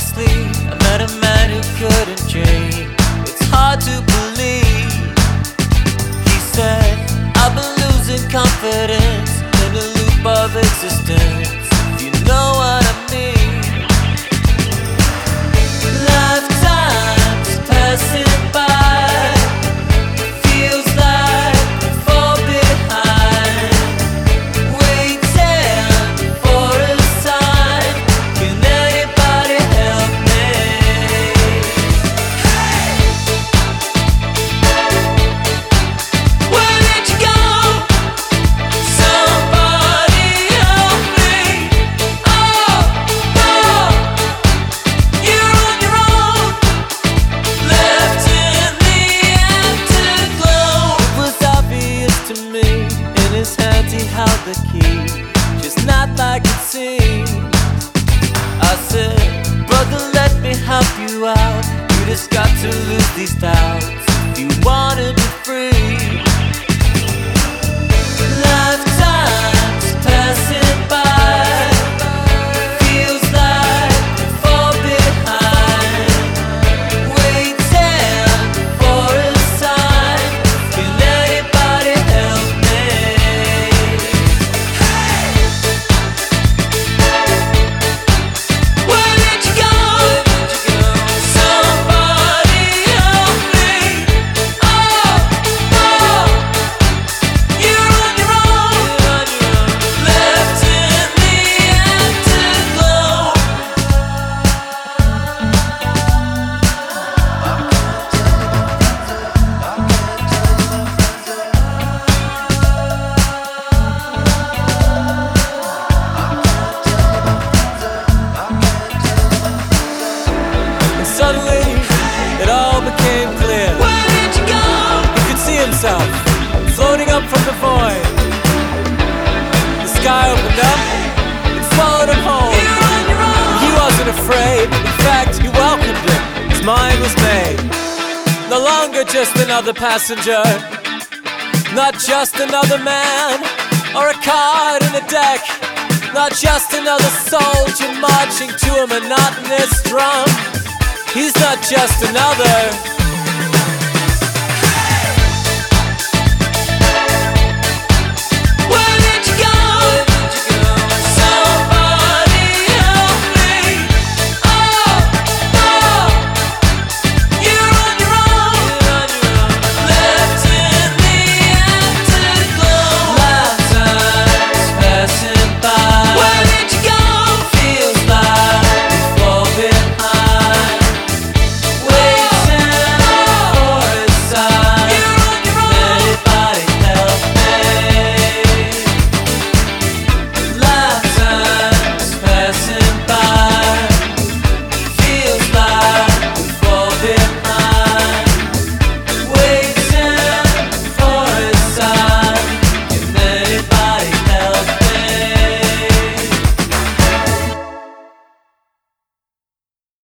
sleep, I met a man who couldn't dream. It's hard to believe. He said, I've been losing confidence in a loop of existence, if you know what I mean. Lifetimes passing by, feels like I fall behind, waiting for a sign. Can anybody help me? Hey! Where did you go? Somebody help me. Oh, oh, you're on your own, left in the afterglow. It was obvious to me, in his hands he held the key, just not like it seemed. I said, brother, let me help you out. You just got to lose these doubts if you wanna be free. Lifetimes passing by, feels like I fall behind, waiting for a sign. Can anybody help me? Hey! Where did you go? Somebody help me. Oh, oh, you're on your own, left in the afterglow. And suddenly, it all became clear. Where did you go? He could see himself floating up from the void. The sky opened up and followed him home. You're on your own. He wasn't afraid. In fact, he welcomed it. His mind was made. No longer just another passenger, not just another man or a card in a deck, not just another soldier marching to a monotonous drum. He's not just another